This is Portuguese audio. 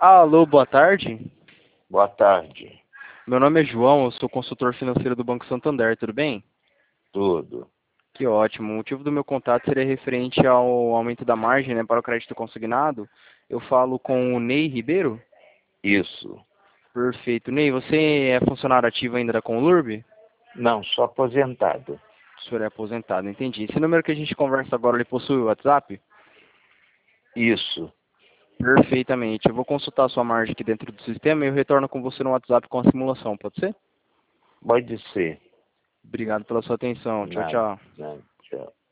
Alô, boa tarde. Boa tarde. Meu nome é João, eu sou consultor financeiro do Banco Santander, tudo bem? Tudo. Que ótimo. O motivo do meu contato seria referente ao aumento da margem, né, para o crédito consignado. Eu falo com o Ney Ribeiro? Isso. Perfeito. Ney, você é funcionário ativo ainda da Conlurb? Não, sou aposentado. O senhor é aposentado, entendi. Esse número que a gente conversa agora, ele possui o WhatsApp? Isso. Perfeitamente. Eu vou consultar a sua margem aqui dentro do sistema e eu retorno com você no WhatsApp com a simulação, pode ser? Pode ser. Obrigado pela sua atenção. Tchau, Nada. tchau. Nada. Tchau.